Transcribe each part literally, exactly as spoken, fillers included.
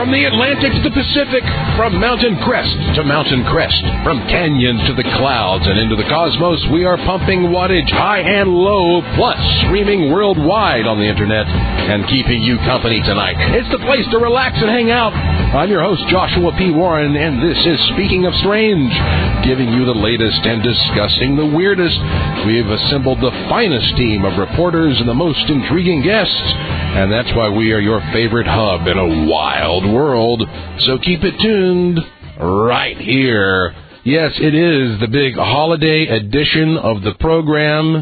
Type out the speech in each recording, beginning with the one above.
From the Atlantic to the Pacific, from mountain crest to mountain crest, from canyon to the clouds and into the cosmos, we are pumping wattage high and low, plus streaming worldwide on the internet and keeping you company tonight. It's the place to relax and hang out. I'm your host, Joshua P. Warren, and this is Speaking of Strange, giving you the latest and discussing the weirdest. We've assembled the finest team of reporters and the most intriguing guests, and that's why we are your favorite hub in a wild world. So keep it tuned right here. Yes, it is the big holiday edition of the program.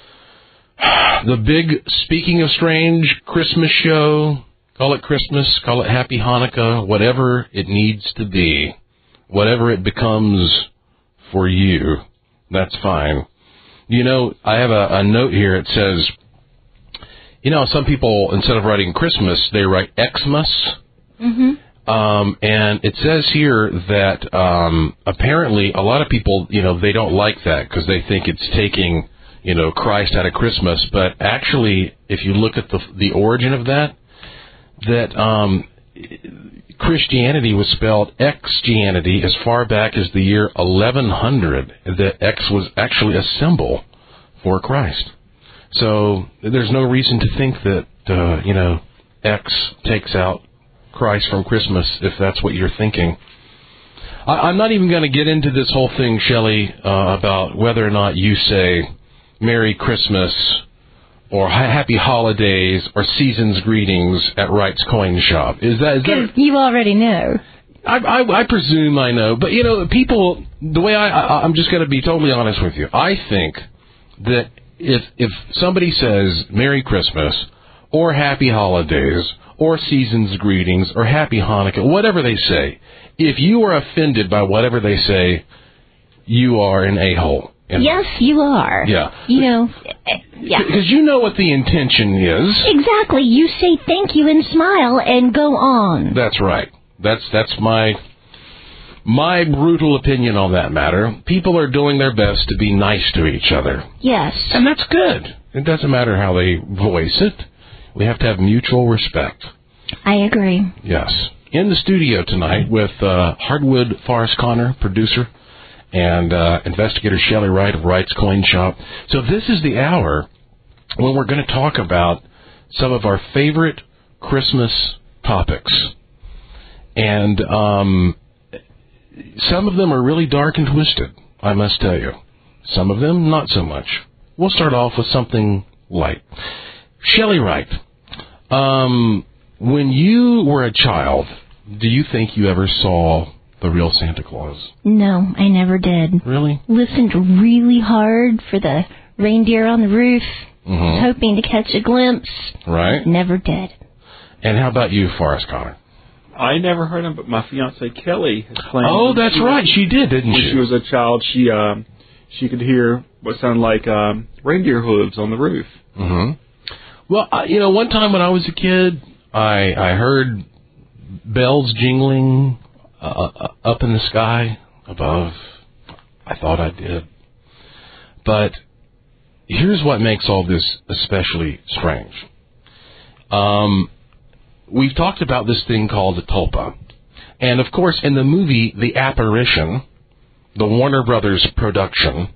The big Speaking of Strange Christmas show. Call it Christmas, call it Happy Hanukkah, whatever it needs to be. Whatever it becomes for you, that's fine. You know, I have a, a note here. It says, you know, some people, instead of writing Christmas, they write Xmas. Mm-hmm. Um, and it says here that um, apparently a lot of people, you know, they don't like that because they think it's taking, you know, Christ out of Christmas. But actually, if you look at the the origin of that, that um, Christianity was spelled Xgianity as far back as the year eleven hundred. That X was actually a symbol for Christ. So there's no reason to think that, uh, you know, X takes out Christ from Christmas, if that's what you're thinking. I, I'm not even going to get into this whole thing, Shelley, uh, about whether or not you say Merry Christmas or Happy Holidays or Season's Greetings at Wright's Coin Shop. Is that... Is that you already know. I, I, I presume I know. But, you know, people, the way I... I I'm just going to be totally honest with you. I think that if if somebody says Merry Christmas or Happy Holidays or Season's Greetings or Happy Hanukkah, whatever they say, if you are offended by whatever they say, you are an a-hole. Yes, you are. Yeah. You know, yeah. Because you know what the intention is. Exactly. You say thank you and smile and go on. That's right. That's that's my my brutal opinion on that matter. People are doing their best to be nice to each other. Yes. And that's good. It doesn't matter how they voice it. We have to have mutual respect. I agree. Yes. In the studio tonight with uh, Hardwood Forrest Connor, producer, and uh, investigator Shelley Wright of Wright's Coin Shop. So this is the hour when we're going to talk about some of our favorite Christmas topics. And um, some of them are really dark and twisted, I must tell you. Some of them, not so much. We'll start off with something light. Shelley Wright, um, when you were a child, do you think you ever saw the real Santa Claus? No, I never did. Really? Listened really hard for the reindeer on the roof, mm-hmm. hoping to catch a glimpse. Right. Never did. And how about you, Forrest Connor? I never heard him, but my fiancée Kelly has claimed. Oh, that's she right. Was, she did, didn't when she? When she was a child, she um, she could hear what sounded like um, reindeer hooves on the roof. Mm-hmm. Well, I, you know, one time when I was a kid, I I heard bells jingling uh, up in the sky above. I thought I did. But here's what makes all this especially strange. Um... We've talked about this thing called a tulpa. And, of course, in the movie The Apparition, the Warner Brothers production,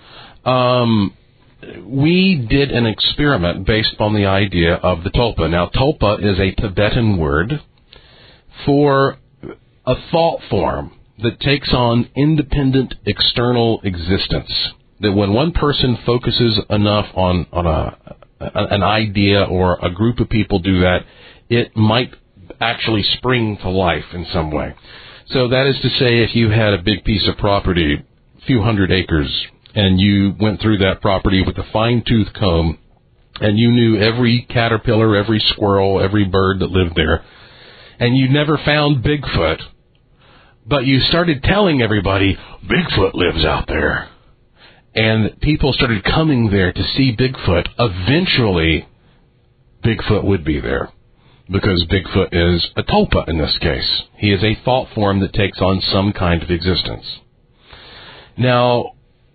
um, we did an experiment based on the idea of the tulpa. Now, tulpa is a Tibetan word for a thought form that takes on independent external existence. That when one person focuses enough on, on a, an idea or a group of people do that, it might actually spring to life in some way. So that is to say, if you had a big piece of property, a few hundred acres, and you went through that property with a fine-tooth comb, and you knew every caterpillar, every squirrel, every bird that lived there, and you never found Bigfoot, but you started telling everybody, Bigfoot lives out there, and people started coming there to see Bigfoot, eventually Bigfoot would be there. Because Bigfoot is a tulpa in this case. He is a thought form that takes on some kind of existence. Now,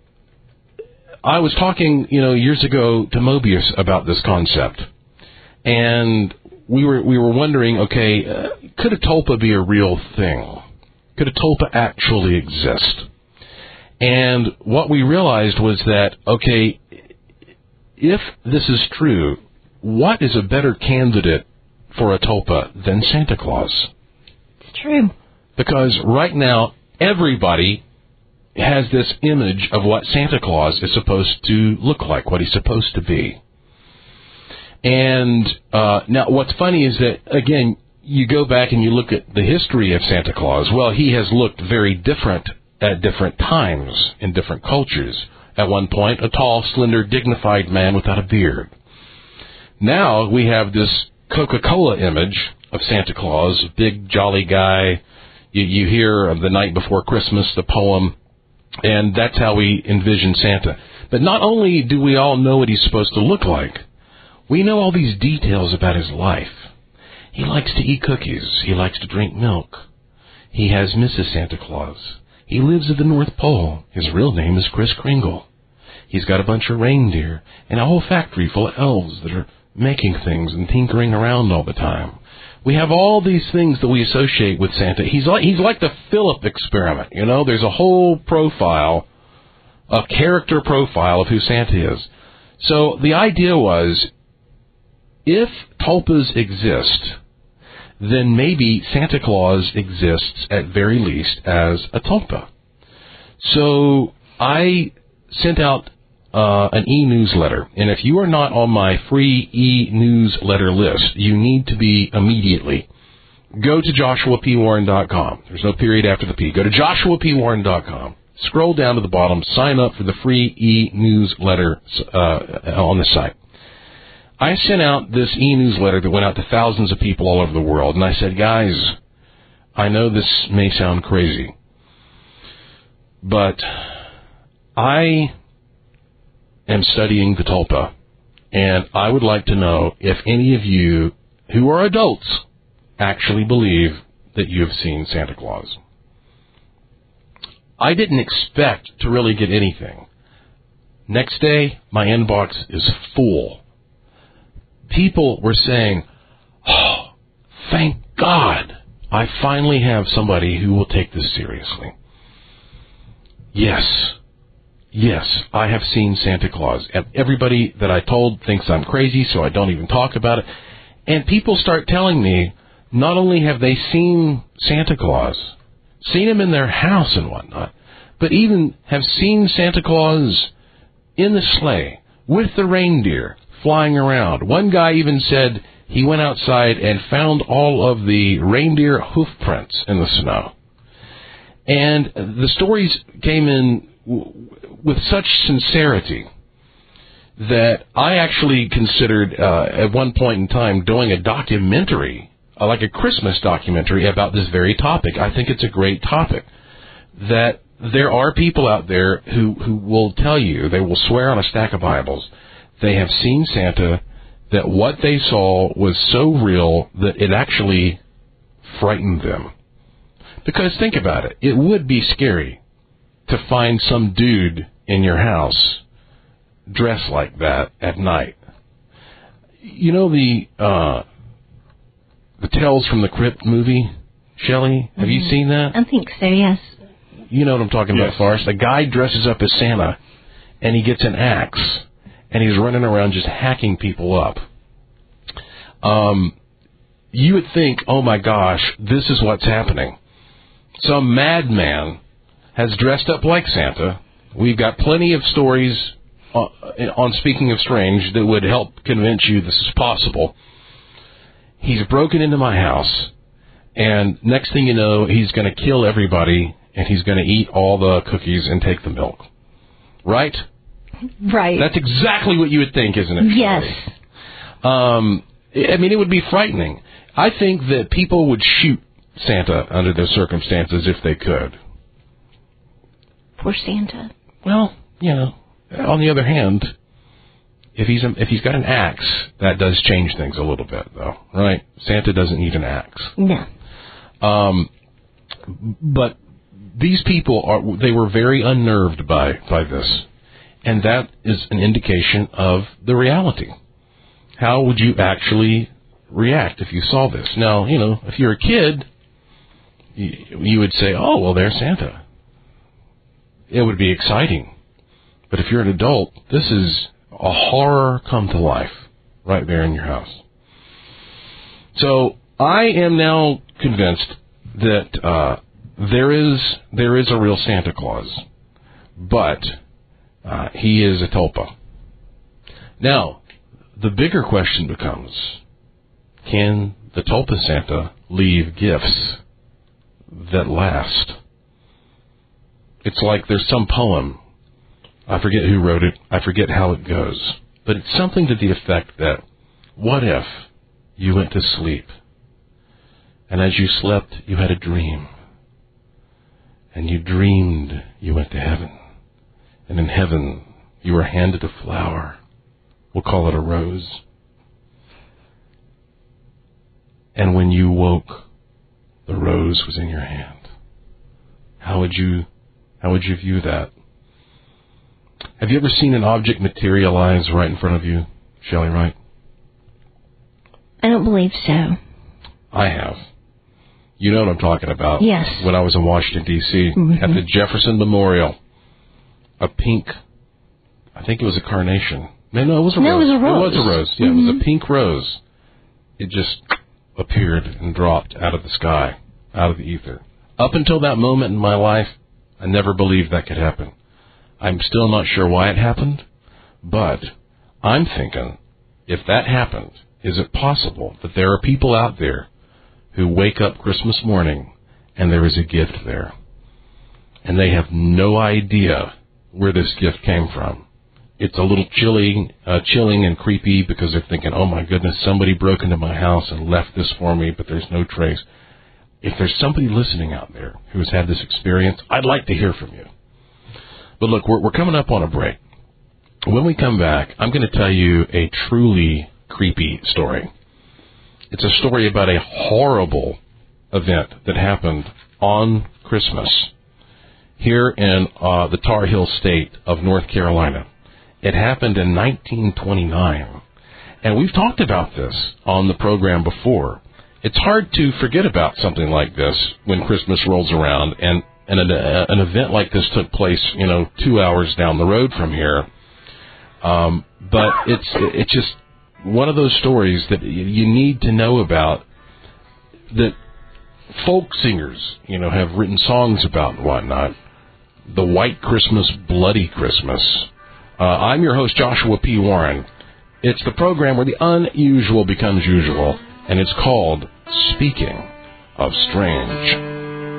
I was talking, you know, years ago to Mobius about this concept. And we were we were wondering, okay, uh, could a tulpa be a real thing? Could a tulpa actually exist? And what we realized was that, okay, if this is true, what is a better candidate for a tulpa than Santa Claus? It's true. Because right now, everybody has this image of what Santa Claus is supposed to look like, what he's supposed to be. And uh, now what's funny is that, again, you go back and you look at the history of Santa Claus. Well, he has looked very different at different times in different cultures. At one point, a tall, slender, dignified man without a beard. Now we have this Coca-Cola image of Santa Claus, big, jolly guy. You, you hear of The Night Before Christmas, the poem, and that's how we envision Santa. But not only do we all know what he's supposed to look like, we know all these details about his life. He likes to eat cookies. He likes to drink milk. He has Missus Santa Claus. He lives at the North Pole. His real name is Kris Kringle. He's got a bunch of reindeer and a whole factory full of elves that are making things and tinkering around all the time. We have all these things that we associate with Santa. He's like he's like the Philip experiment, you know. There's a whole profile, a character profile of who Santa is. So the idea was, if tulpas exist, then maybe Santa Claus exists at very least as a tulpa. So I sent out uh, an e-newsletter, and if you are not on my free e-newsletter list, you need to be immediately. Go to joshua p warren dot com. There's no period after the P. Go to joshua p warren dot com. Scroll down to the bottom. Sign up for the free e-newsletter uh, on the site. I sent out this e-newsletter that went out to thousands of people all over the world, and I said, guys, I know this may sound crazy, but I am studying the tulpa, and I would like to know if any of you who are adults actually believe that you have seen Santa Claus. I didn't expect to really get anything. Next day, my inbox is full. People were saying, oh, thank God, I finally have somebody who will take this seriously. Yes, yes, I have seen Santa Claus. And everybody that I told thinks I'm crazy, so I don't even talk about it. And people start telling me, not only have they seen Santa Claus, seen him in their house and whatnot, but even have seen Santa Claus in the sleigh with the reindeer flying around. One guy even said he went outside and found all of the reindeer hoof prints in the snow. And the stories came in w- with such sincerity that I actually considered uh, at one point in time doing a documentary, uh, like a Christmas documentary about this very topic. I think it's a great topic. That there are people out there who, who will tell you, they will swear on a stack of Bibles, they have seen Santa, that what they saw was so real that it actually frightened them. Because think about it, it would be scary to find some dude in your house dressed like that at night. You know the uh, the Tales from the Crypt movie, Shelley? Have mm-hmm. you seen that? I think so, yes. You know what I'm talking yes. about, Forrest. A guy dresses up as Santa, and he gets an axe, and he's running around just hacking people up. Um, you would think, oh my gosh, this is what's happening. Some madman has dressed up like Santa. We've got plenty of stories on, on Speaking of Strange that would help convince you this is possible. He's broken into my house, and next thing you know, he's going to kill everybody, and he's going to eat all the cookies and take the milk. Right? Right. That's exactly what you would think, isn't it? Yes. Um, I mean, it would be frightening. I think that people would shoot Santa under those circumstances if they could. Poor Santa. Well, you know, on the other hand, if he's a, if he's got an axe, that does change things a little bit, though, right? Santa doesn't need an axe. No. Um, but these people are they were very unnerved by by this, and that is an indication of the reality. How would you actually react if you saw this? Now, you know, if you're a kid, you, you would say, oh, well, there's Santa. It would be exciting. But if you're an adult, this is a horror come to life right there in your house. So I am now convinced that uh, there is there is a real Santa Claus, but uh, he is a tulpa. Now, the bigger question becomes, can the tulpa Santa leave gifts that last? It's like there's some poem. I forget who wrote it. I forget how it goes. But it's something to the effect that, what if you went to sleep, and as you slept, you had a dream, and you dreamed you went to heaven, and in heaven, you were handed a flower. We'll call it a rose. And when you woke, the rose was in your hand. How would you, how would you view that? Have you ever seen an object materialize right in front of you, Shelley Wright? I don't believe so. I have. You know what I'm talking about. Yes. When I was in Washington, D C, mm-hmm. at the Jefferson Memorial, a pink, I think it was a carnation. No, no, it was a no, rose. it was a rose. It was a rose. Yeah, mm-hmm. It was a pink rose. It just appeared and dropped out of the sky, out of the ether. Up until that moment in my life, I never believed that could happen. I'm still not sure why it happened, but I'm thinking, if that happened, is it possible that there are people out there who wake up Christmas morning and there is a gift there, and they have no idea where this gift came from? It's a little chilling, uh, chilling and creepy because they're thinking, oh my goodness, somebody broke into my house and left this for me, but there's no trace. If there's somebody listening out there who has had this experience, I'd like to hear from you. But look, we're, we're coming up on a break. When we come back, I'm going to tell you a truly creepy story. It's a story about a horrible event that happened on Christmas here in uh, the Tar Heel state of North Carolina. It happened in nineteen twenty-nine. And we've talked about this on the program before. It's hard to forget about something like this when Christmas rolls around, and, and an, uh, an event like this took place, you know, two hours down the road from here. Um, but it's it's just one of those stories that you need to know about, that folk singers, you know, have written songs about and whatnot. The White Christmas, Bloody Christmas. Uh, I'm your host, Joshua P. Warren. It's the program where the unusual becomes usual, and it's called Speaking of Strange.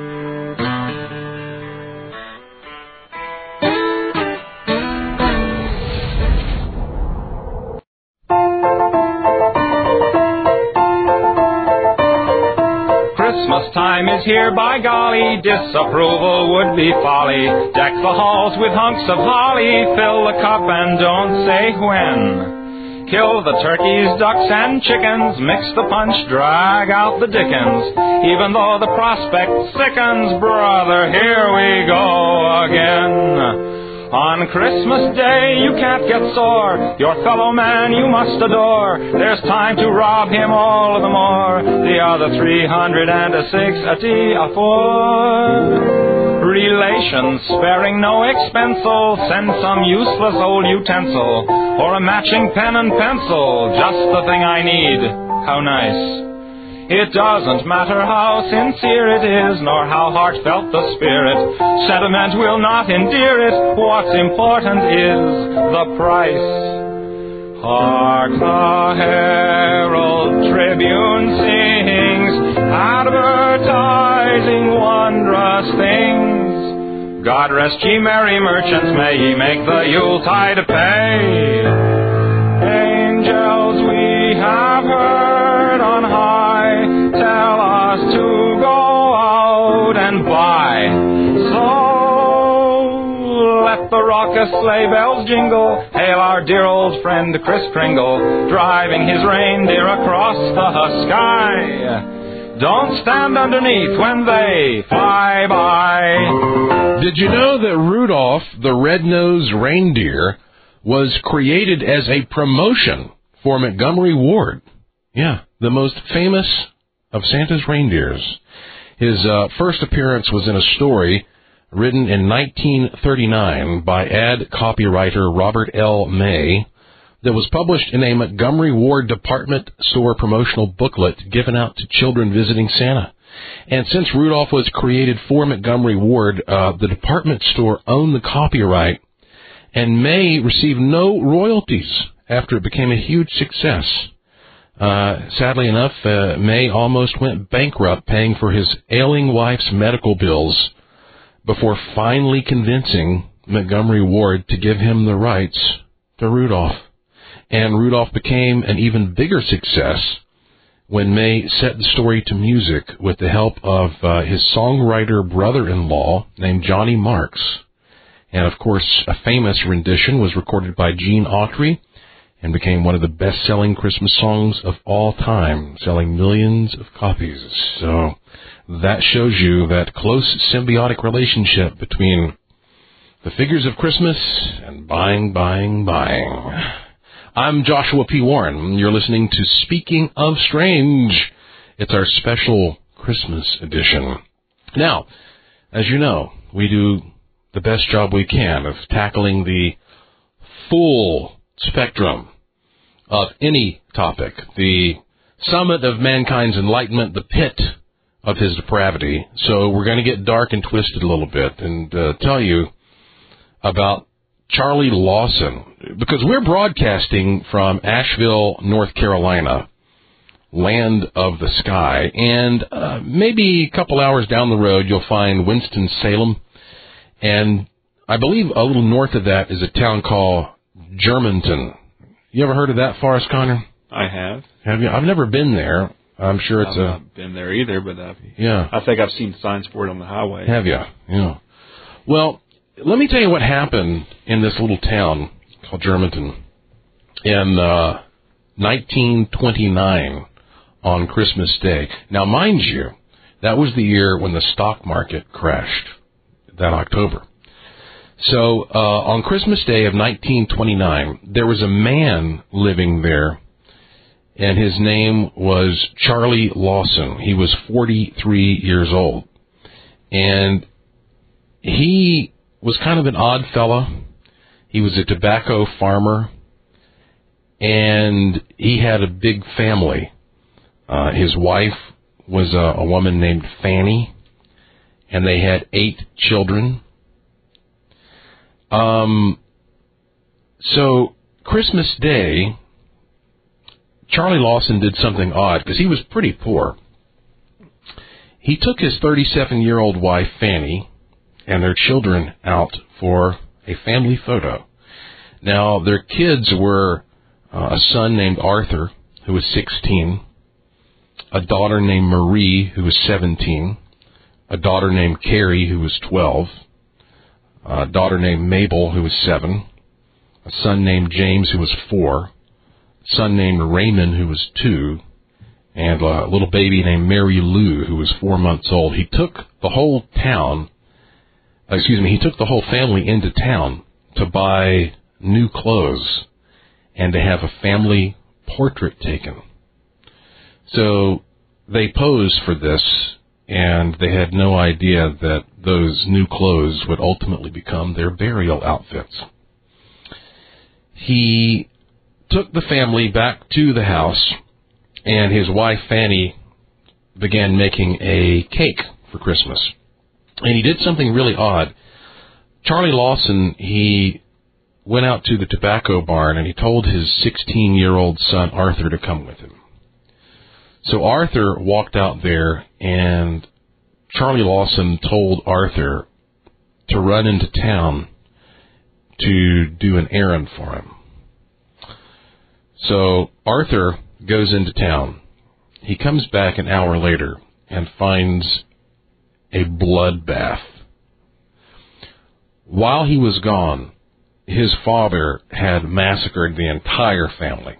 Christmas time is here, by golly, disapproval would be folly. Deck the halls with hunks of holly, fill the cup and don't say when. Kill the turkeys, ducks, and chickens, mix the punch, drag out the dickens. Even though the prospect sickens, brother, here we go again. On Christmas Day you can't get sore, your fellow man you must adore. There's time to rob him all the more, the other three hundred and sixty a four. Relations sparing no expense'll send some useless old utensil, or a matching pen and pencil, just the thing I need. How nice. It doesn't matter how sincere it is, nor how heartfelt the spirit. Sentiment will not endear it. What's important is the price. Hark the Herald Tribune sings, advertising wondrous things. God rest ye merry merchants, may ye make the Yuletide pay. Angels we have heard on high tell us to go out and buy. So let the raucous sleigh bells jingle, hail our dear old friend Kris Kringle, driving his reindeer across the sky. Don't stand underneath when they fly by. Did you know that Rudolph the Red-Nosed Reindeer was created as a promotion for Montgomery Ward? Yeah, the most famous of Santa's reindeers. His uh, first appearance was in a story written in nineteen thirty-nine by ad copywriter Robert L. May that was published in a Montgomery Ward department store promotional booklet given out to children visiting Santa. And since Rudolph was created for Montgomery Ward, uh, the department store owned the copyright, and May received no royalties after it became a huge success. Uh, sadly enough, uh, May almost went bankrupt paying for his ailing wife's medical bills before finally convincing Montgomery Ward to give him the rights to Rudolph. And Rudolph became an even bigger success when May set the story to music with the help of uh, his songwriter brother-in-law named Johnny Marks. And, of course, a famous rendition was recorded by Gene Autry and became one of the best-selling Christmas songs of all time, selling millions of copies. So that shows you that close symbiotic relationship between the figures of Christmas and buying, buying, buying. I'm Joshua P. Warren. You're listening to Speaking of Strange. It's our special Christmas edition. Now, as you know, we do the best job we can of tackling the full spectrum of any topic, the summit of mankind's enlightenment, the pit of his depravity. So we're going to get dark and twisted a little bit and uh, tell you about Charlie Lawson, because we're broadcasting from Asheville, North Carolina, land of the sky, and uh, maybe a couple hours down the road you'll find Winston-Salem, and I believe a little north of that is a town called Germantown. You ever heard of that, Forrest Connor? I have. Have you? I've never been there. I'm sure it's I've a... I've not been there either, but I've, yeah. I think I've seen signs for it on the highway. Have you? Yeah. Well, let me tell you what happened in this little town called Germantown in uh, nineteen twenty-nine on Christmas Day. Now, mind you, that was the year when the stock market crashed, that October. So uh, on Christmas Day of nineteen twenty-nine, there was a man living there, and his name was Charlie Lawson. He was forty-three years old, and he was kind of an odd fella. He was a tobacco farmer, and he had a big family. Uh, his wife was a, a woman named Fanny, and they had eight children. Um, so Christmas Day, Charlie Lawson did something odd because he was pretty poor. He took his thirty-seven-year-old wife, Fanny, and their children out for a family photo. Now, their kids were uh, a son named Arthur, who was sixteen, a daughter named Marie, who was seventeen, a daughter named Carrie, who was twelve, a daughter named Mabel, who was seven, a son named James, who was four, a son named Raymond, who was two, and a little baby named Mary Lou, who was four months old. He took the whole town Excuse me, he took the whole family into town to buy new clothes and to have a family portrait taken. So they posed for this, and they had no idea that those new clothes would ultimately become their burial outfits. He took the family back to the house, and his wife, Fanny, began making a cake for Christmas. And he did something really odd. Charlie Lawson, he went out to the tobacco barn and he told his sixteen-year-old son Arthur to come with him. So Arthur walked out there, and Charlie Lawson told Arthur to run into town to do an errand for him. So Arthur goes into town. He comes back an hour later and finds a bloodbath. While he was gone, his father had massacred the entire family.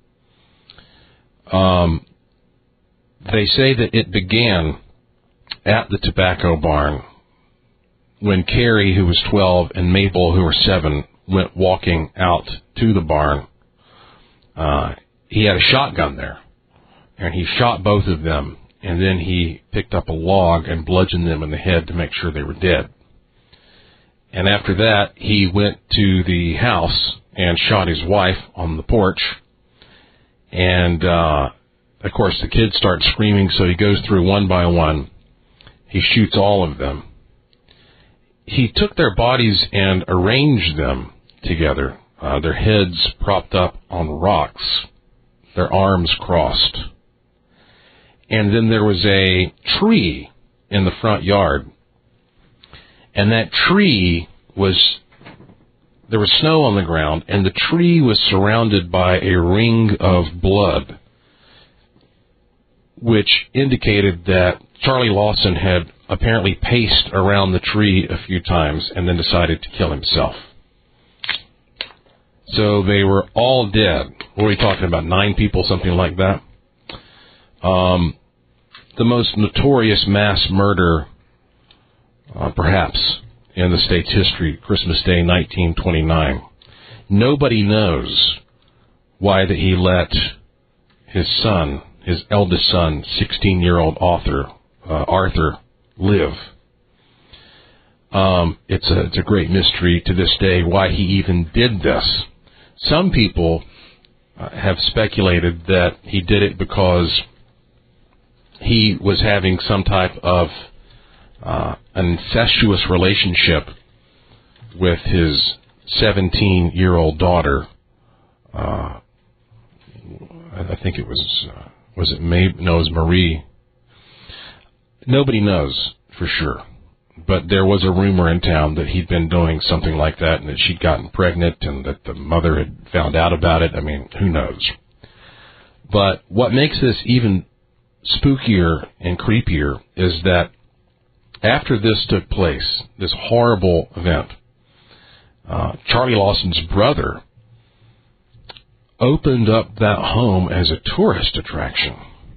Um, they say that it began at the tobacco barn when Carrie, who was twelve, and Mabel, who were seven, went walking out to the barn. Uh, he had a shotgun there, and he shot both of them, and then he picked up a log and bludgeoned them in the head to make sure they were dead. And after that, he went to the house and shot his wife on the porch. And, uh, of course, the kids start screaming, so he goes through one by one. He shoots all of them. He took their bodies and arranged them together, uh, their heads propped up on rocks, their arms crossed. And then there was a tree in the front yard. And that tree was, there was snow on the ground, and the tree was surrounded by a ring of blood, which indicated that Charlie Lawson had apparently paced around the tree a few times and then decided to kill himself. So they were all dead. What are we talking about, nine people, something like that? Um, the most notorious mass murder, uh, perhaps, in the state's history, Christmas Day, nineteen twenty-nine. Nobody knows why that he let his son, his eldest son, sixteen-year-old author, uh, Arthur, live. Um, it's a it's a great mystery to this day why he even did this. Some people uh, have speculated that he did it because he was having some type of uh, an incestuous relationship with his seventeen-year-old daughter. Uh, I think it was uh, was it May? No, it was Marie. Nobody knows for sure, but there was a rumor in town that he'd been doing something like that, and that she'd gotten pregnant, and that the mother had found out about it. I mean, who knows? But what makes this even spookier and creepier is that after this took place, this horrible event, uh, Charlie Lawson's brother opened up that home as a tourist attraction.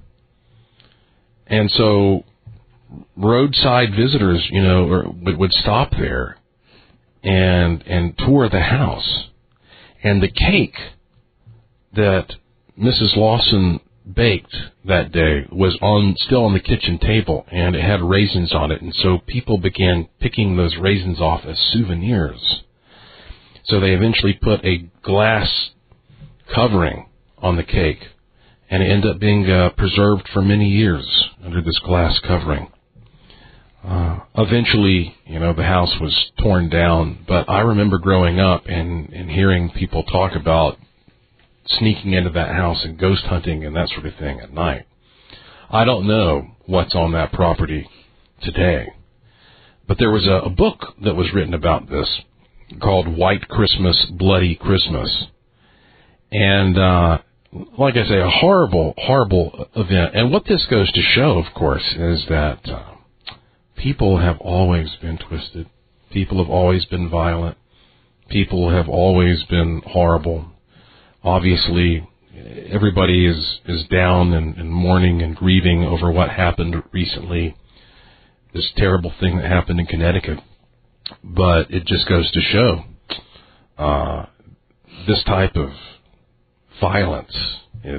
And so roadside visitors, you know, or, would, would stop there and and tour the house. And the cake that Missus Lawson baked that day was on still on the kitchen table, and it had raisins on it, and so people began picking those raisins off as souvenirs. So they eventually put a glass covering on the cake, and it ended up being uh, preserved for many years under this glass covering. Uh, eventually, you know, the house was torn down, but I remember growing up and, and hearing people talk about sneaking into that house and ghost hunting and that sort of thing at night. I don't know what's on that property today, but there was a, a book that was written about this called White Christmas, Bloody Christmas. And, uh, like I say, a horrible, horrible event. And what this goes to show, of course, is that uh, people have always been twisted. People have always been violent. People have always been horrible. Obviously, everybody is, is down and, and mourning and grieving over what happened recently, this terrible thing that happened in Connecticut. But it just goes to show uh, this type of violence is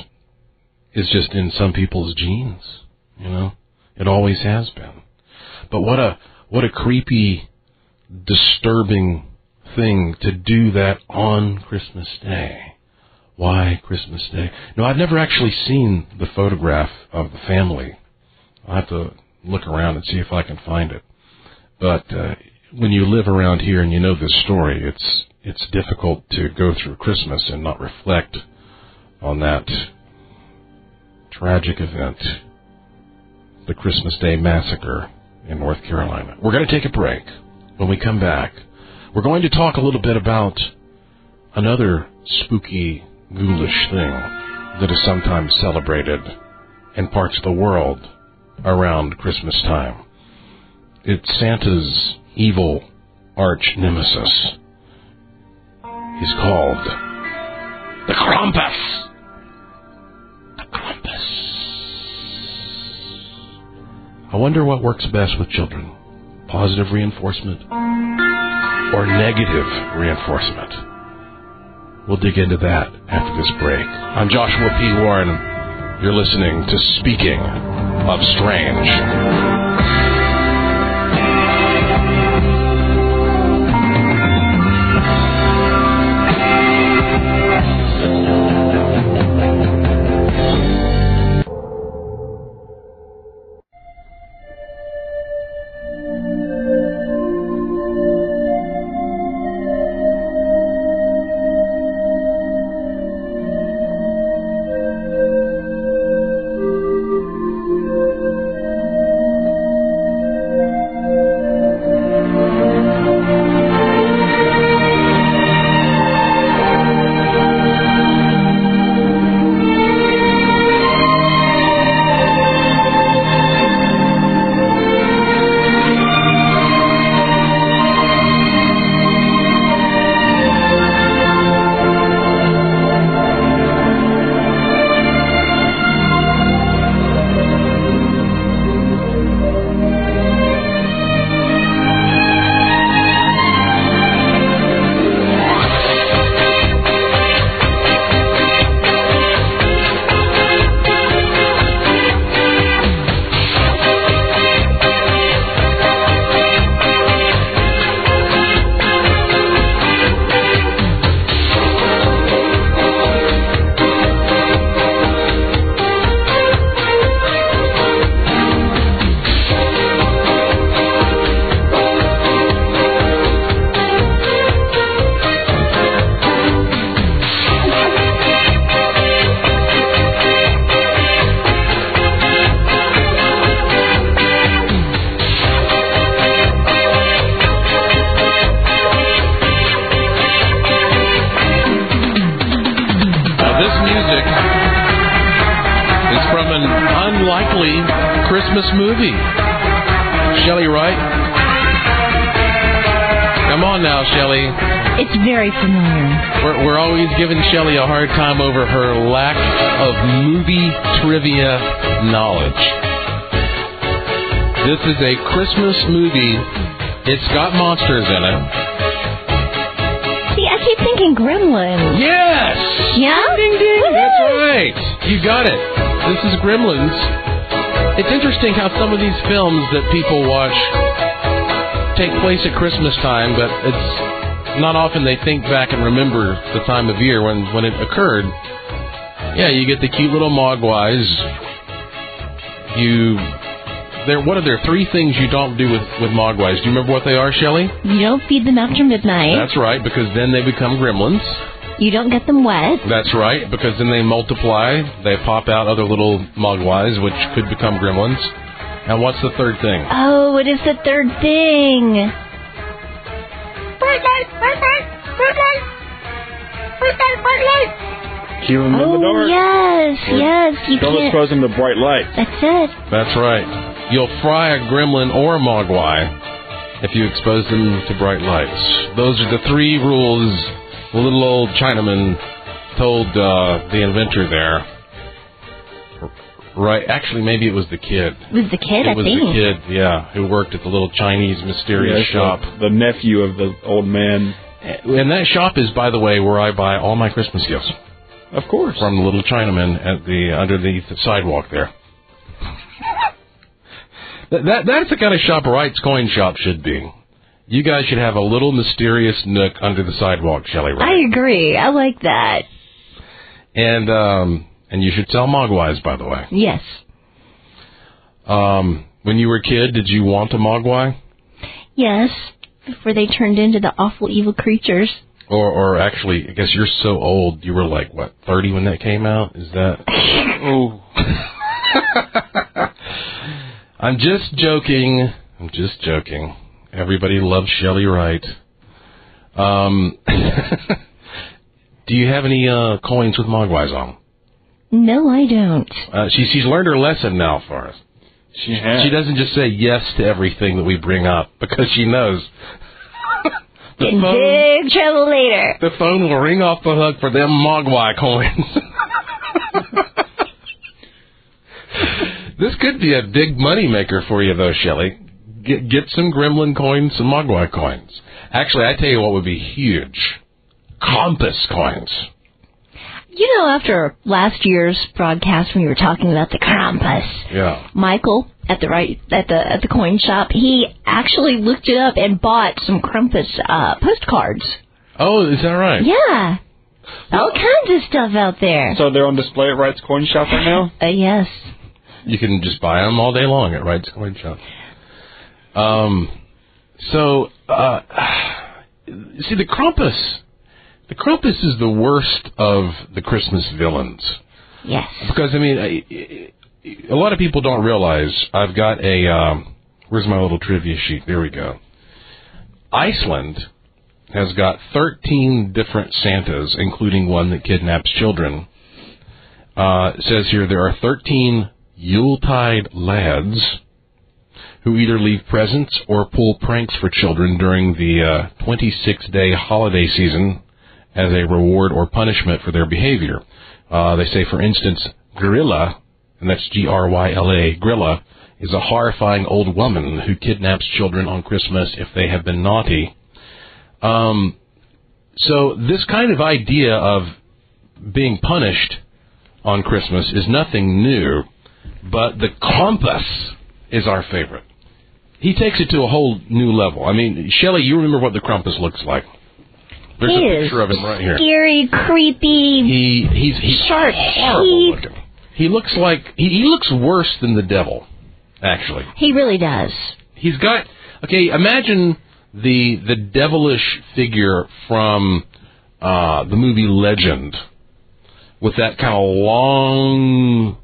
is just in some people's genes. You know, it always has been. But what a what a creepy, disturbing thing to do that on Christmas Day. Why Christmas Day? No, I've never actually seen the photograph of the family. I'll have to look around and see if I can find it. But uh, when you live around here and you know this story, it's it's difficult to go through Christmas and not reflect on that tragic event, the Christmas Day Massacre in North Carolina. We're going to take a break. When we come back, we're going to talk a little bit about another spooky, ghoulish thing that is sometimes celebrated in parts of the world around Christmas time. It's Santa's evil arch nemesis. He's called the Krampus. The Krampus. I wonder what works best with children, positive reinforcement or negative reinforcement. We'll dig into that after this break. I'm Joshua P. Warren. You're listening to Speaking of Strange. Christmas movie. Shelley Wright? Come on now, Shelley. It's very familiar. We're, we're always giving Shelley a hard time over her lack of movie trivia knowledge. This is a Christmas movie. It's got monsters in it. See, I keep thinking Gremlins. Yes! Yeah? Ding, ding. Woo-hoo! That's right. You got it. This is Gremlins. It's interesting how some of these films that people watch take place at Christmas time, but it's not often they think back and remember the time of year when, when it occurred. Yeah, you get the cute little mogwais. You, there. What are there three things you don't do with, with mogwais? Do you remember what they are, Shelley? You don't feed them after midnight. That's right, because then they become gremlins. You don't get them wet. That's right, because then they multiply. They pop out other little mogwais, which could become gremlins. And what's the third thing? Oh, what is the third thing? Bright light, bright light, bright light, bright light, bright light. Keep them oh, in the dark. yes, Or yes. You don't can't. expose them to bright light. That's it. That's right. You'll fry a gremlin or a mogwai if you expose them to bright lights. Those are the three rules the little old Chinaman told uh, the inventor there. Right. Actually, maybe it was the kid. It was the kid, it I was think. the kid, yeah, who worked at the little Chinese mysterious Yeah, shop. The, the nephew of the old man. And that shop is, by the way, where I buy all my Christmas gifts. Of course. From the little Chinaman at the underneath the sidewalk there. that, that That's the kind of shop Wright's Coin Shop should be. You guys should have a little mysterious nook under the sidewalk, Shelley Wright. I agree. I like that. And um, and you should sell mogwais, by the way. Yes. Um, when you were a kid, did you want a mogwai? Yes. Before they turned into the awful evil creatures. Or, or actually, I guess you're so old. You were like, what, thirty when that came out? Is that? Oh. I'm just joking. I'm just joking. Everybody loves Shelley Wright. Um, do you have any uh, coins with mogwais on? No, I don't. Uh, she, she's learned her lesson now for us. She has. She doesn't just say yes to everything that we bring up because she knows. the In phone, big trouble later. The phone will ring off the hook for them mogwai coins. This could be a big money maker for you, though, Shelley. Get, get some gremlin coins, some mogwai coins. Actually, I tell you what would be huge. Compass coins. You know, after last year's broadcast when we were talking about the Krampus, Yeah. Michael at the right at the at the coin shop, he actually looked it up and bought some Krampus uh, postcards. Oh, is that right? Yeah, all kinds of stuff out there. So they're on display at Wright's Coin Shop right now? Uh, yes. You can just buy them all day long at Wright's Coin Shop. Um, so, uh, see, the Krampus, the Krampus is the worst of the Christmas villains. Yes. Because, I mean, I, a lot of people don't realize I've got a, um, where's my little trivia sheet? There we go. Iceland has got thirteen different Santas, including one that kidnaps children. Uh, it says here there are thirteen Yuletide lads who either leave presents or pull pranks for children during the uh, twenty-six day holiday season as a reward or punishment for their behavior. Uh, they say, for instance, Grilla, and that's G R Y L A, Grilla, is a horrifying old woman who kidnaps children on Christmas if they have been naughty. Um, so this kind of idea of being punished on Christmas is nothing new, but the Krampus is our favorite. He takes it to a whole new level. I mean, Shelley, you remember what the Krampus looks like. There's he a picture of him right here. Scary, creepy, He he's he's sharp horrible teeth. looking. He looks like he, he looks worse than the devil, actually. He really does. He's got okay, imagine the the devilish figure from uh, the movie Legend, with that kind of long,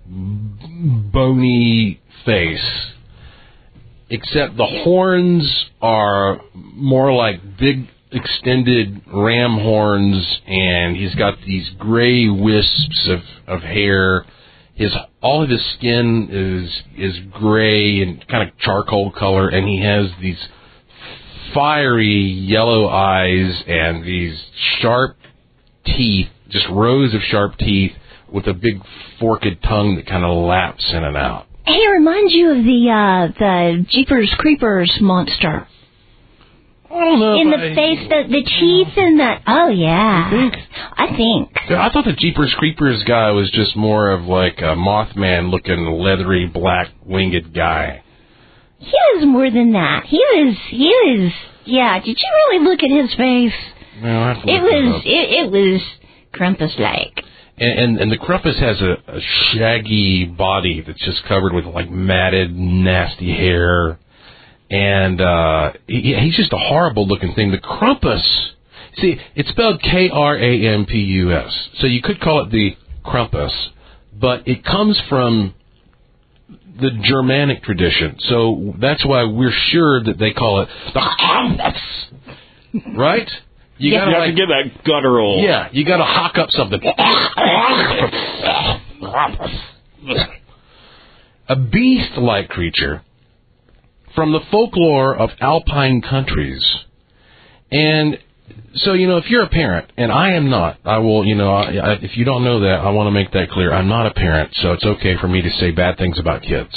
bony face, except the horns are more like big, extended ram horns, and he's got these gray wisps of, of hair. His all of his skin is is gray and kind of charcoal color, and he has these fiery yellow eyes and these sharp teeth, just rows of sharp teeth with a big forked tongue that kind of laps in and out. He reminds you of the uh, the Jeepers Creepers monster. I don't know. In if the I, face, the, the teeth and the... Oh, yeah. You think? I think. I thought the Jeepers Creepers guy was just more of like a Mothman-looking, leathery, black-winged guy. He was more than that. He was... He was... Yeah, did you really look at his face? No, I have to It look that was... up. It, it was Krampus-like. And, and and the Krampus has a, a shaggy body that's just covered with like matted, nasty hair, and uh, he, he's just a horrible looking thing. The Krampus, see, it's spelled K R A M P U S, so you could call it the Krampus, but it comes from the Germanic tradition, so that's why we're sure that they call it the Krampus, right? You You gotta have like, to get that guttural. yeah, you gotta hawk up something. A beast-like creature from the folklore of alpine countries. And so, you know, if you're a parent, and I am not, I will, you know, I, I, if you don't know that, I want to make that clear. I'm not a parent, so it's okay for me to say bad things about kids.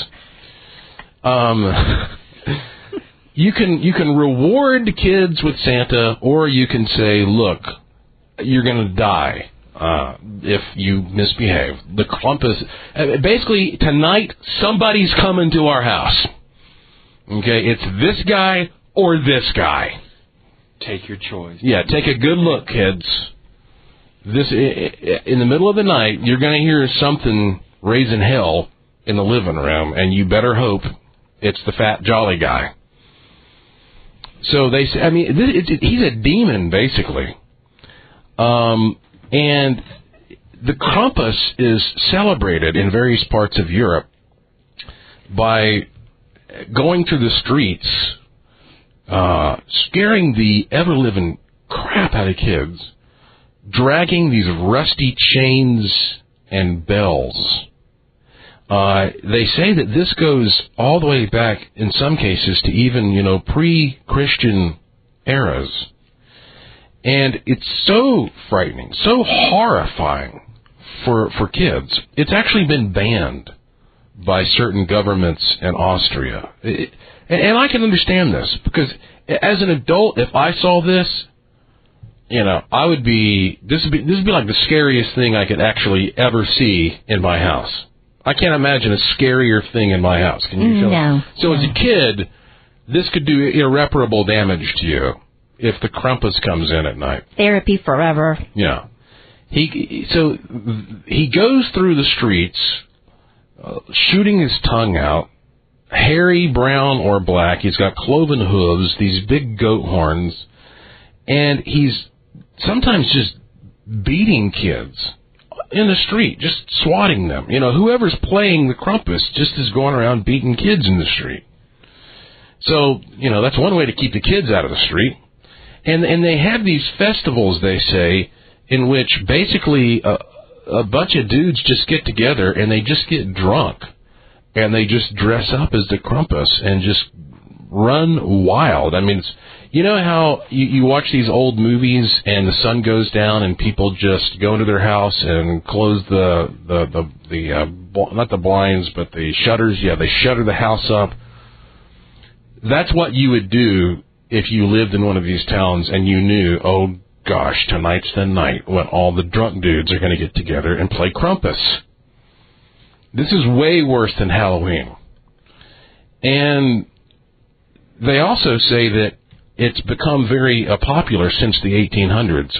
Um... You can you can reward kids with Santa, or you can say, look, you're going to die uh, if you misbehave. The Krampus, basically, tonight, somebody's coming to our house. Okay, it's this guy or this guy. Take your choice. Yeah, take a good look, kids. This in the middle of the night, you're going to hear something raising hell in the living room, and you better hope it's the fat, jolly guy. So they say, I mean, it, it, he's a demon, basically. Um, and the Krampus is celebrated in various parts of Europe by going through the streets, uh, scaring the ever-living crap out of kids, dragging these rusty chains and bells. Uh, they say that this goes all the way back, in some cases, to even, you know, pre-Christian eras. And it's so frightening, so horrifying for, for kids. It's actually been banned by certain governments in Austria. It, and, and I can understand this, because as an adult, if I saw this, you know, I would be this would be this would be like the scariest thing I could actually ever see in my house. I can't imagine a scarier thing in my house. Can you? No. So no. as a kid, this could do irreparable damage to you if the Krampus comes in at night. Therapy forever. Yeah. He so he goes through the streets, uh, shooting his tongue out, hairy, brown or black. He's got cloven hooves, these big goat horns, and he's sometimes just beating kids in the street, just swatting them. You know, whoever's playing the Krampus just is going around beating kids in the street. So, you know, that's one way to keep the kids out of the street. And and they have these festivals, they say, in which basically a, a bunch of dudes just get together and they just get drunk. And they just dress up as the Krampus and just run wild. I mean, it's, you know how you, you watch these old movies and the sun goes down and people just go into their house and close the, the, the, the uh, bl- not the blinds, but the shutters. Yeah, they shutter the house up. That's what you would do if you lived in one of these towns and you knew, oh, gosh, tonight's the night when all the drunk dudes are going to get together and play Krampus. This is way worse than Halloween. And they also say that it's become very uh, popular since the eighteen hundreds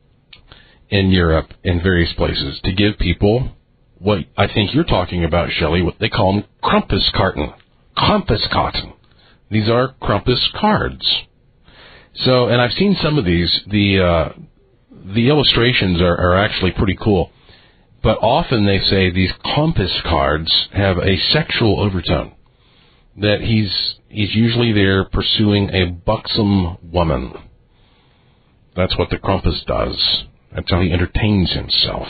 in Europe and various places to give people what I think you're talking about, Shelley, what they call them Krampuskarten. Krampuskarten. These are Krampus cards. So, and I've seen some of these. The uh, the illustrations are, are actually pretty cool. But often they say these Krampus cards have a sexual overtone. That he's he's usually there pursuing a buxom woman. That's what the Krampus does. That's how he entertains himself.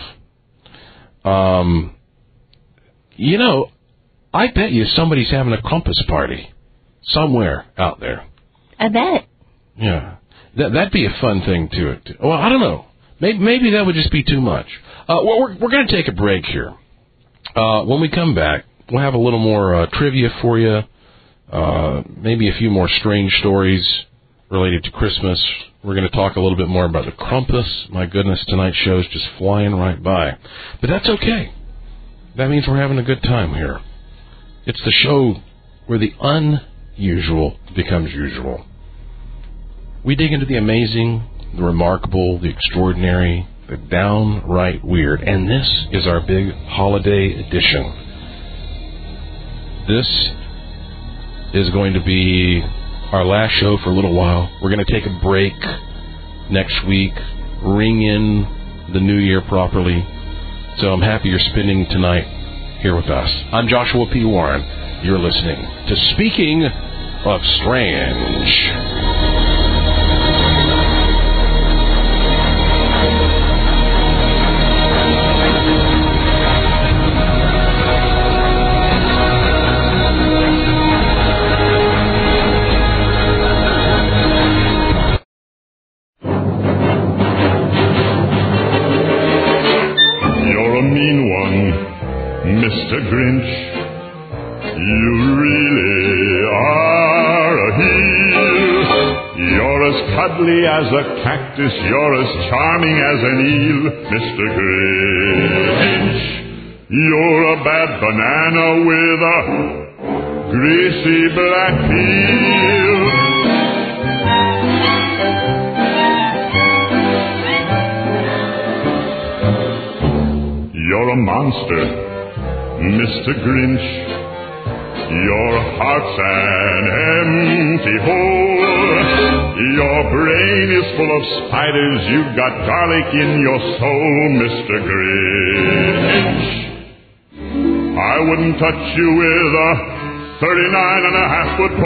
Um, you know, I bet you somebody's having a Krampus party somewhere out there. I bet. Yeah, that that'd be a fun thing to it. Well, I don't know. Maybe maybe that would just be too much. Uh, well, we're we're going to take a break here. Uh, when we come back, we'll have a little more uh, trivia for you. Uh, maybe a few more strange stories related to Christmas. We're going to talk a little bit more about the Krampus. My goodness, tonight's show is just flying right by. But that's okay. That means we're having a good time here. It's the show where the unusual becomes usual. We dig into the amazing, the remarkable, the extraordinary, the downright weird. And this is our big holiday edition. This is going to be our last show for a little while. We're going to take a break next week, ring in the new year properly. So I'm happy you're spending tonight here with us. I'm Joshua P. Warren. You're listening to Speaking of Strange. Mister Grinch, you really are a heel. You're as cuddly as a cactus, you're as charming as an eel, Mister Grinch. You're a bad banana with a greasy black peel. You're a monster, Mister Grinch. Your heart's an empty hole. Your brain is full of spiders. You've got garlic in your soul, Mister Grinch. I wouldn't touch you with a thirty-nine and a half foot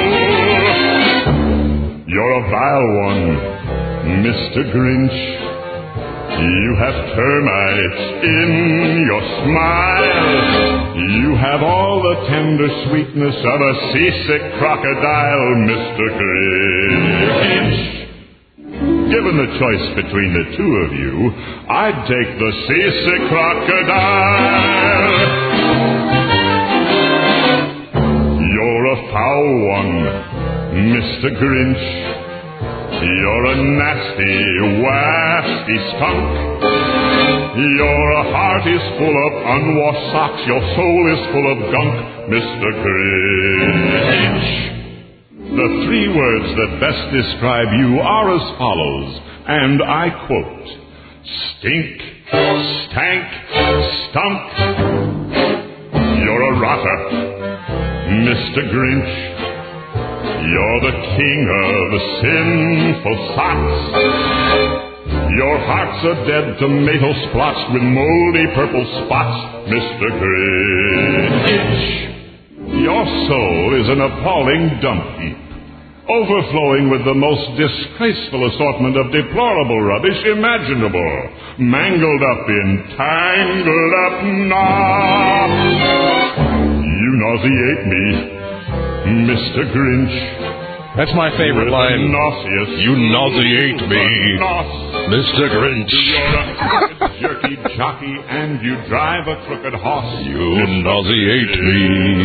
pole. You're a vile one, Mister Grinch. You have termites in your smile. You have all the tender sweetness of a seasick crocodile, Mister Grinch. Given the choice between the two of you, I'd take the seasick crocodile. You're a foul one, Mister Grinch. You're a nasty, wasty skunk. Your heart is full of unwashed socks. Your soul is full of gunk, Mister Grinch. The three words that best describe you are as follows, and I quote, stink, stank, stunk. You're a rotter, Mister Grinch. You're the king of the sinful socks. Your heart's a dead tomato splotched with moldy purple spots, Mister Grinch. Your soul is an appalling dump heap, overflowing with the most disgraceful assortment of deplorable rubbish imaginable, mangled up in tangled up knots. You nauseate me, Mister Grinch. That's my favorite line. Nauseous. You nauseate me, Mister Grinch. You're a jerky jockey and you drive a crooked horse. You nauseate me.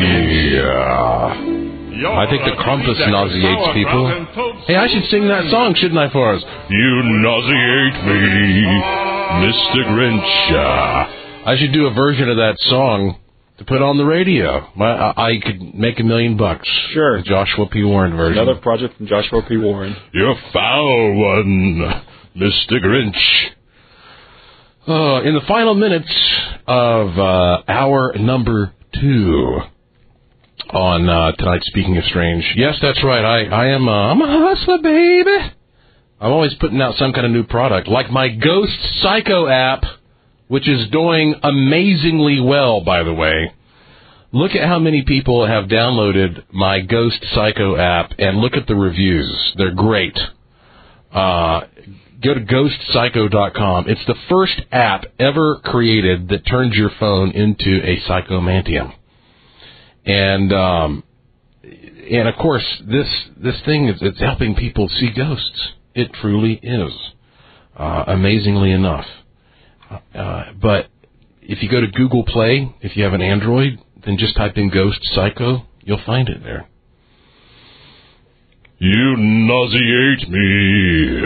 Yeah. I think the Krampus nauseates people. Hey, I should sing that song, shouldn't I, for us? You nauseate me, Mister Grinch. I should do a version of that song to put on the radio. I, I could make a million bucks. Sure. The Joshua P. Warren version. Another project from Joshua P. Warren. You're foul one, Mister Grinch. Uh, in the final minutes of uh, hour number two on uh, tonight's Speaking of Strange. Yes, that's right. I, I am uh, I'm a hustler, baby. I'm always putting out some kind of new product, like my Ghost Psycho app, which is doing amazingly well, by the way. Look at how many people have downloaded my Ghost Psycho app, and look at the reviews. They're great. Uh, go to ghost psycho dot com. It's the first app ever created that turns your phone into a psychomantium. And, um, and of course, this this thing is it's helping people see ghosts. It truly is, uh, amazingly enough. Uh, but if you go to Google Play, if you have an Android, then just type in Ghost Psycho. You'll find it there. You nauseate me.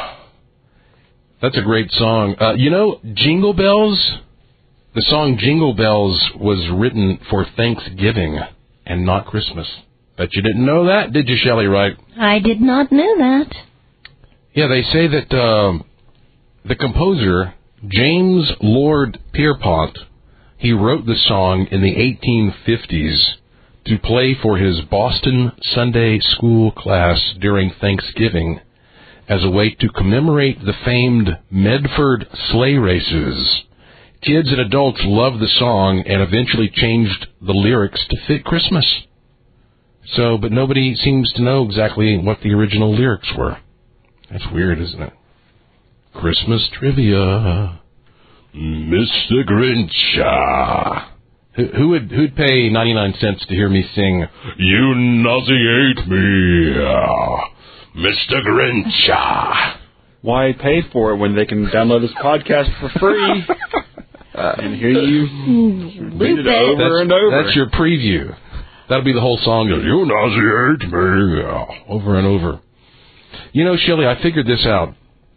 That's a great song. Uh, you know, Jingle Bells, the song Jingle Bells was written for Thanksgiving and not Christmas. Bet you didn't know that, did you, Shelley Wright? I did not know that. Yeah, they say that um, the composer, James Lord Pierpont, he wrote the song in the eighteen fifties to play for his Boston Sunday school class during Thanksgiving as a way to commemorate the famed Medford sleigh races. Kids and adults loved the song and eventually changed the lyrics to fit Christmas. So, but nobody seems to know exactly what the original lyrics were. That's weird, isn't it? Christmas trivia. Mister Grinch. Who, who would who'd pay ninety-nine cents to hear me sing, You nauseate me, Mister Grinch? Why pay for it when they can download this podcast for free uh, and hear you read it over that's, and over? That's your preview. That'll be the whole song. You nauseate me, over and over. You know, Shelley, I figured this out.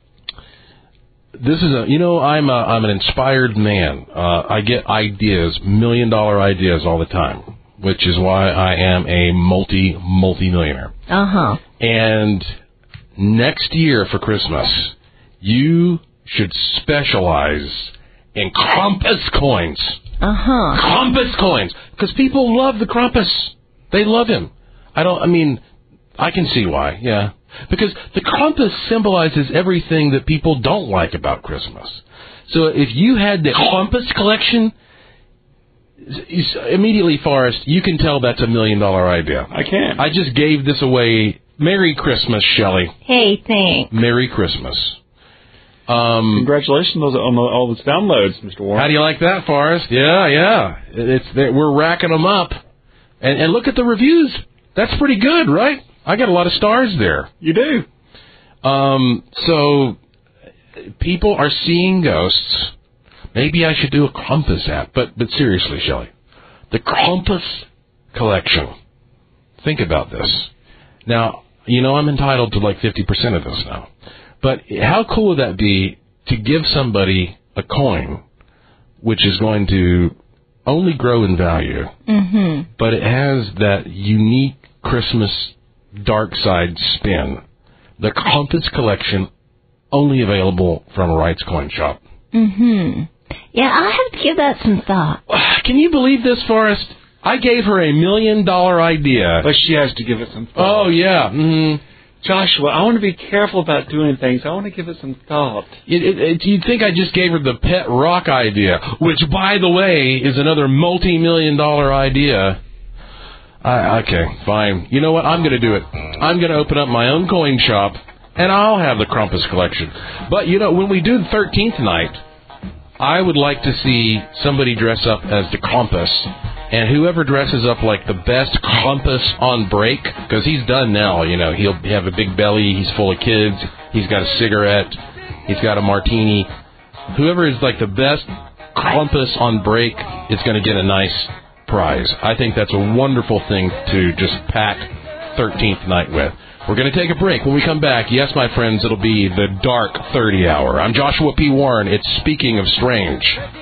This is a, you know, I'm a, I'm an inspired man. Uh, I get ideas, million dollar ideas all the time, which is why I am a multi, multi-millionaire. Uh-huh. And next year for Christmas, you should specialize in Krampus coins. Uh-huh. Krampus coins. Because people love the Krampus. They love him. I don't, I mean, I can see why, yeah. Because the Krampus symbolizes everything that people don't like about Christmas. So if you had the Krampus collection, immediately, Forrest, you can tell that's a million dollar idea. I can. I just gave this away. Merry Christmas, Shelley. Hey, thanks. Merry Christmas. Um, Congratulations on all those downloads, Mister Warren. How do you like that, Forrest? Yeah, yeah. It's we're racking them up. And, and look at the reviews. That's pretty good, right? I got a lot of stars there. You do. Um, so people are seeing ghosts. Maybe I should do a Krampus app. But, but seriously, Shelley, the Krampus collection. Think about this. Now, You know, I'm entitled to like fifty percent of this now. But how cool would that be to give somebody a coin which is going to only grow in value, mm-hmm. but it has that unique Christmas dark side spin. The Compass Collection, only available from Wright's Coin Shop. Mm-hmm. Yeah, I have to give that some thought. Can you believe this, Forrest? I gave her a million dollar idea. But she has to give it some thought. Oh, yeah. Mm-hmm. Joshua, I want to be careful about doing things. I want to give it some thought. It, it, it, you'd think I just gave her the pet rock idea, which, by the way, is another multi-million dollar idea. I, okay, fine. You know what? I'm going to do it. I'm going to open up my own coin shop, and I'll have the Krampus collection. But, you know, when we do the thirteenth night, I would like to see somebody dress up as the Krampus, and whoever dresses up like the best Krampus on break, because he's done now, you know, he'll have a big belly, he's full of kids, he's got a cigarette, he's got a martini. Whoever is like the best Krampus on break is going to get a nice prize. I think that's a wonderful thing to just pack thirteenth night with. We're going to take a break. When we come back, yes, my friends, it'll be the Dark thirty Hour. I'm Joshua P. Warren. It's Speaking of Strange.